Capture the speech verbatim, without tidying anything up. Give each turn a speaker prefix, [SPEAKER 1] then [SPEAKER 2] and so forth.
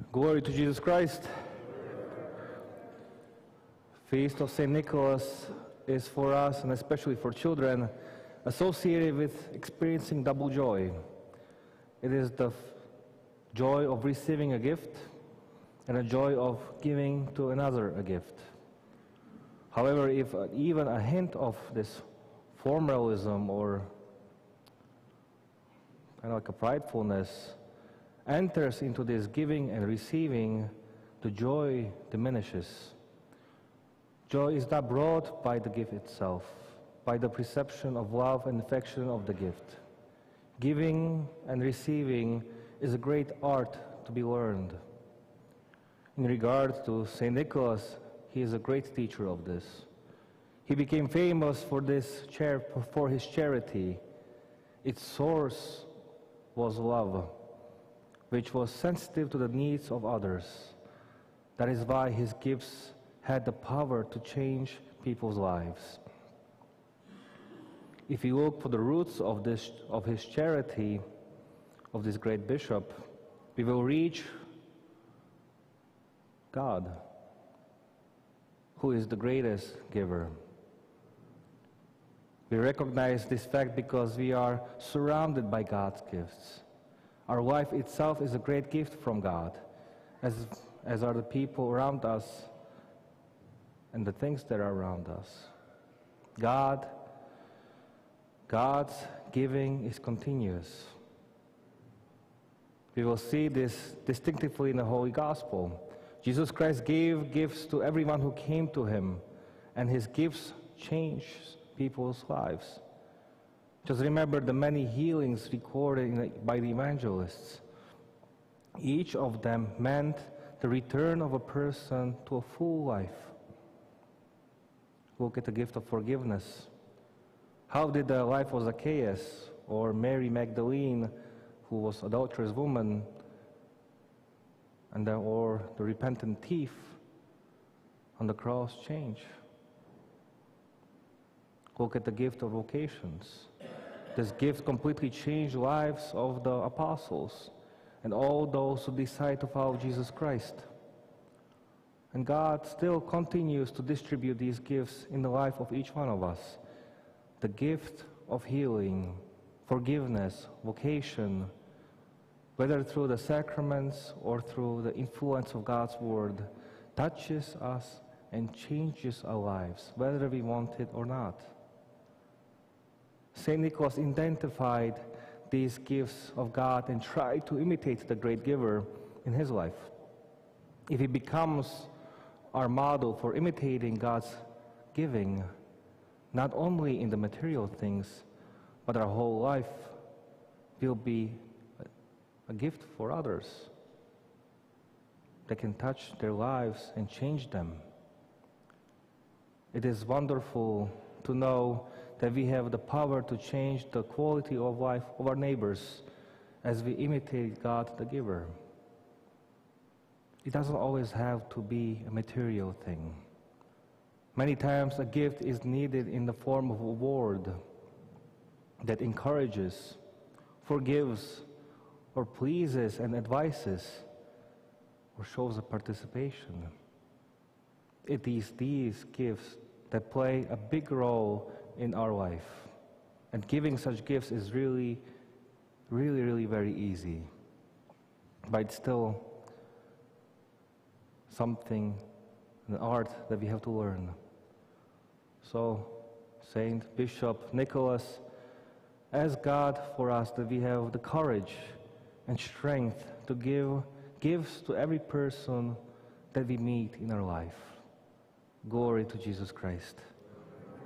[SPEAKER 1] Glory to Jesus Christ. Feast of Saint Nicholas is for us, and especially for children, associated with experiencing double joy. It is the joy of receiving a gift and a joy of giving to another a gift. However, if even a hint of this formalism or kind of like a pridefulness enters into this giving and receiving, the joy diminishes. Joy is not brought by the gift itself, by the perception of love and affection of the gift. Giving and receiving is a great art to be learned. In regard to Saint Nicholas, he is a great teacher of this. He became famous for this char for his charity. Its source was love, which was sensitive to the needs of others. That is why his gifts had the power to change people's lives. If you look for the roots of this of his charity, of this great bishop, we will reach God, who is the greatest giver. We recognize this fact because we are surrounded by God's gifts. Our life itself is a great gift from God, as, as are the people around us and the things that are around us. God, God's giving is continuous. We will see this distinctively in the Holy Gospel. Jesus Christ gave gifts to everyone who came to him, and his gifts changed people's lives. Just remember the many healings recorded in the, by the evangelists. Each of them meant the return of a person to a full life. Look at the gift of forgiveness. How did the life of Zacchaeus or Mary Magdalene, who was an adulterous woman, and then, or the repentant thief on the cross change? Look at the gift of vocations. This gift completely changed the lives of the apostles and all those who decide to follow Jesus Christ. And God still continues to distribute these gifts in the life of each one of us. The gift of healing, forgiveness, vocation, whether through the sacraments or through the influence of God's Word, touches us and changes our lives, whether we want it or not. Saint Nicholas identified these gifts of God and tried to imitate the great giver in his life. If he becomes our model for imitating God's giving, not only in the material things, but our whole life will be a gift for others that can touch their lives and change them. It is wonderful to know that we have the power to change the quality of life of our neighbors as we imitate God the giver. It doesn't always have to be a material thing. Many times a gift is needed in the form of a word that encourages, forgives, or pleases and advises, or shows a participation. It is these gifts that play a big role in our life. And giving such gifts is really, really, really very easy. But it's still something, an art that we have to learn. So, Saint Bishop Nicholas, ask God for us that we have the courage and strength to give gifts to every person that we meet in our life. Glory to Jesus Christ.